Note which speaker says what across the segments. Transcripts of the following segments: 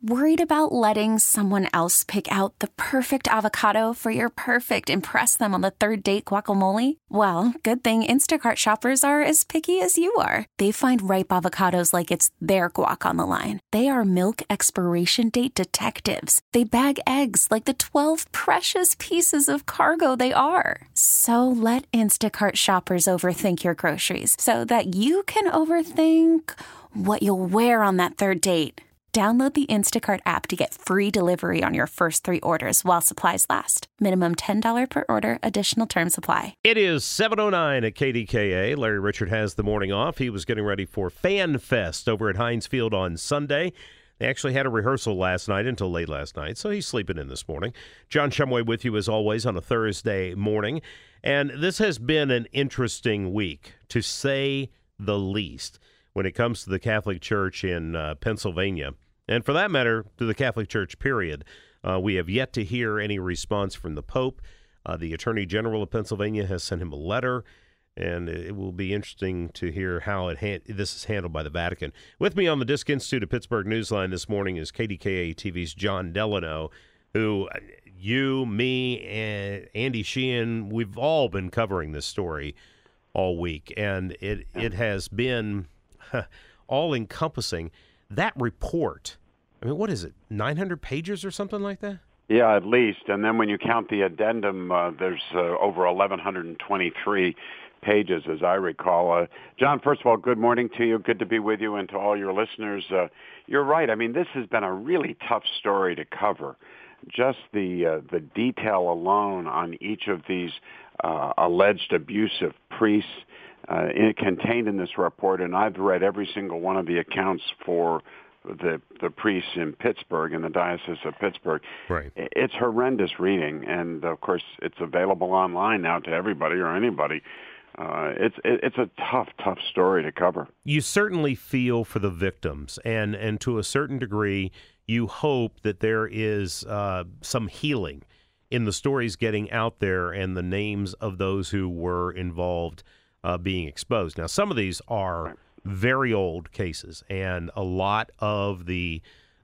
Speaker 1: Worried about letting someone else pick out the perfect avocado for your perfect impress them on the third date guacamole? Well, good thing Instacart shoppers are as picky as you are. They find ripe avocados like it's their guac on the line. They are milk expiration date detectives. They bag eggs like the 12 precious pieces of cargo they are. So let Instacart shoppers overthink your groceries so that you can overthink what you'll wear on that third date. Download the Instacart app to get free delivery on your first 3 orders while supplies last. Minimum $10 per order. Additional terms apply.
Speaker 2: It is 7:09 at KDKA. Larry Richert has the morning off. He was getting ready for Fan Fest over at Heinz Field on Sunday. They actually had a rehearsal last night until late last night, so he's sleeping in this morning. John Shumway with you as always on a Thursday morning. And this has been an interesting week, to say the least, when it comes to the Catholic Church in Pennsylvania. And for that matter, to the Catholic Church, period. We have yet to hear any response from the Pope. The Attorney General of Pennsylvania has sent him a letter, and it will be interesting to hear how this is handled by the Vatican. With me on the Disk Institute of Pittsburgh Newsline this morning is KDKA TV's John Delano, who you, me, and Andy Sheehan, we've all been covering this story all week, and it has been all-encompassing. That report, I mean, what is it, 900 pages or something like that?
Speaker 3: Yeah, at least. And then when you count the addendum, there's over 1,123 pages, as I recall. John, first of all, good morning to you. Good to be with you, and to all your listeners. You're right. I mean, this has been a really tough story to cover. Just the detail alone on each of these alleged abusive priests contained in this report, and I've read every single one of the accounts for the priests in Pittsburgh, in the Diocese of Pittsburgh.
Speaker 2: Right.
Speaker 3: It's horrendous reading, and of course it's available online now to everybody or anybody. It's a tough story to cover.
Speaker 2: You certainly feel for the victims, and to a certain degree, you hope that there is some healing in the stories getting out there and the names of those who were involved being exposed. Now, some of these are very old cases, and a lot of the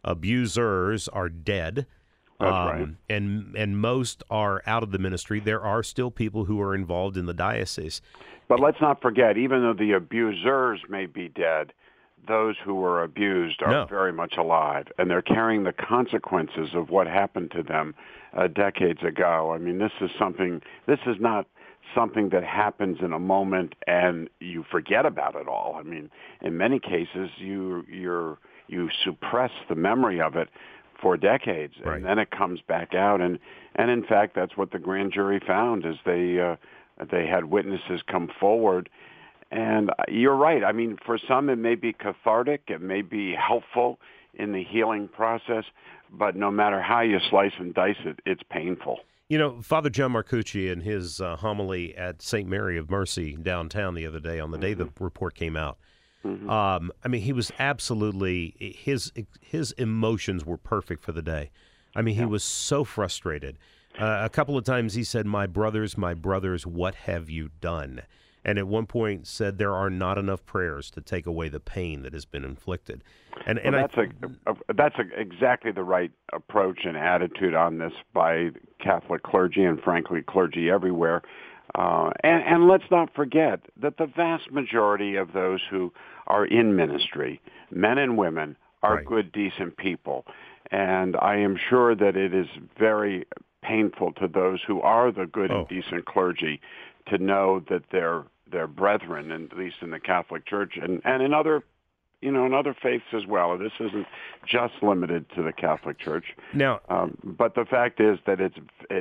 Speaker 2: abusers are dead.
Speaker 3: That's right.
Speaker 2: And most are out of the ministry. There are still people who are involved in the diocese.
Speaker 3: But let's not forget, even though the abusers may be dead, those who were abused are very much alive, and they're carrying the consequences of what happened to them decades ago. I mean, this is not something that happens in a moment and you forget about it all. I mean, in many cases, you suppress the memory of it for decades, and then it comes back out. And in fact, that's what the grand jury found, is they had witnesses come forward. And you're right. I mean, for some, it may be cathartic. It may be helpful in the healing process. But no matter how you slice and dice it, it's painful.
Speaker 2: You know, Father John Marcucci, in his homily at St. Mary of Mercy downtown the other day, on the day the report came out, I mean, he was absolutely, his emotions were perfect for the day. I mean, he was so frustrated. A couple of times he said, my brothers, what have you done? And at one point said, there are not enough prayers to take away the pain that has been inflicted. And
Speaker 3: that's exactly the right approach and attitude on this by Catholic clergy, and frankly, clergy everywhere. And let's not forget that the vast majority of those who are in ministry, men and women, are good, decent people. And I am sure that it is very painful to those who are the good and decent clergy to know that their brethren, at least in the Catholic Church and in other, in other faiths as well. This isn't just limited to the Catholic Church.
Speaker 2: Now,
Speaker 3: but the fact is that it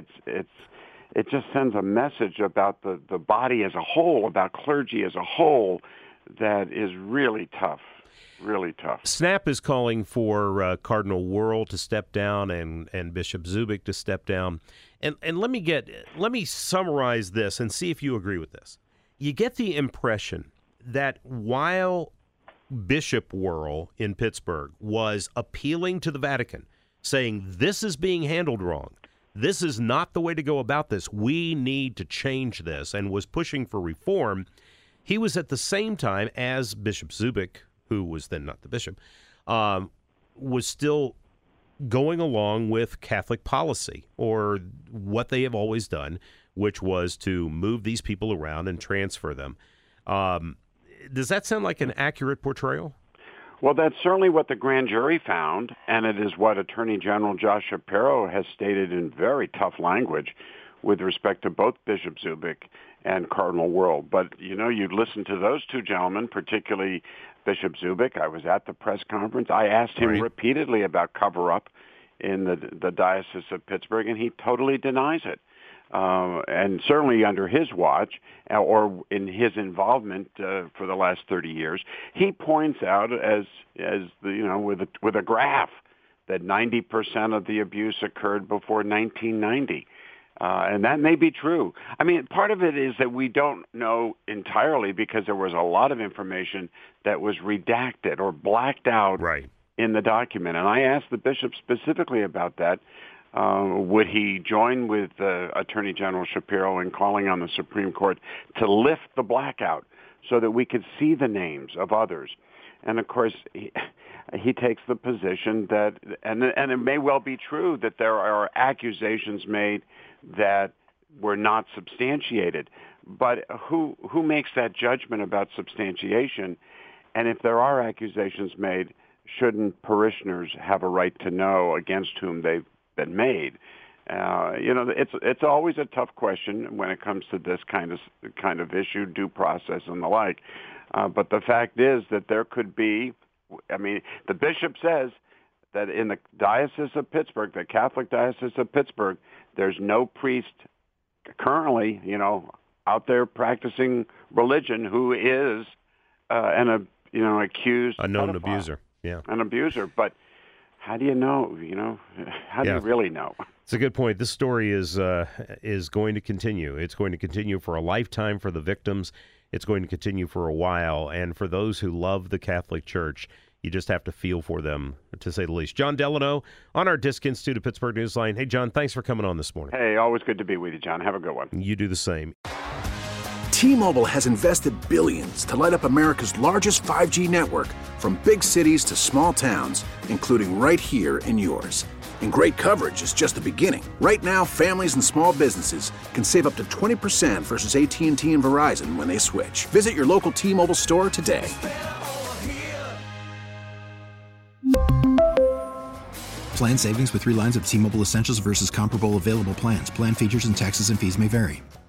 Speaker 3: just sends a message about the body as a whole, about clergy as a whole, that is really tough. Really tough.
Speaker 2: SNAP is calling for Cardinal Wuerl to step down and Bishop Zubik to step down. And let me summarize this and see if you agree with this. You get the impression that while Bishop Wuerl in Pittsburgh was appealing to the Vatican, saying this is being handled wrong, this is not the way to go about this, we need to change this, and was pushing for reform, he was at the same time as Bishop Zubik, who was then not the bishop, was still going along with Catholic policy, or what they have always done, which was to move these people around and transfer them. Does that sound like an accurate portrayal?
Speaker 3: Well, that's certainly what the grand jury found, and it is what Attorney General Josh Shapiro has stated in very tough language with respect to both Bishop Zubik and Cardinal Wuerl. But, you listen to those two gentlemen, particularly Bishop Zubik. I was at the press conference. I asked him repeatedly about cover-up in the Diocese of Pittsburgh, and he totally denies it. And certainly under his watch, or in his involvement for the last 30 years, he points out with a graph that 90% of the abuse occurred before 1990. And that may be true. I mean, part of it is that we don't know entirely because there was a lot of information that was redacted or blacked out in the document. And I asked the bishop specifically about that. Would he join with Attorney General Shapiro in calling on the Supreme Court to lift the blackout so that we could see the names of others? And, of course, he takes the position that, and it may well be true, that there are accusations made that were not substantiated. But who makes that judgment about substantiation? And if there are accusations made, shouldn't parishioners have a right to know against whom they've been made? It's always a tough question when it comes to this kind of issue, due process and the like. But the fact is that there could be. I mean, the bishop says that in the Diocese of Pittsburgh, the Catholic Diocese of Pittsburgh, there's no priest currently, out there practicing religion who is accused,
Speaker 2: a known
Speaker 3: pedophile,
Speaker 2: abuser,
Speaker 3: an abuser. But how do you know? How do you really know?
Speaker 2: It's a good point. This story is going to continue. It's going to continue for a lifetime for the victims. It's going to continue for a while. And for those who love the Catholic Church, you just have to feel for them, to say the least. John Delano on our Disc Institute of Pittsburgh Newsline. Hey, John, thanks for coming on this morning.
Speaker 3: Hey, always good to be with you, John. Have a good one.
Speaker 2: You do the same.
Speaker 4: T-Mobile has invested billions to light up America's largest 5G network, from big cities to small towns, including right here in yours. And great coverage is just the beginning. Right now, families and small businesses can save up to 20% versus AT&T and Verizon when they switch. Visit your local T-Mobile store today.
Speaker 5: Plan savings with 3 lines of T-Mobile Essentials versus comparable available plans. Plan features and taxes and fees may vary.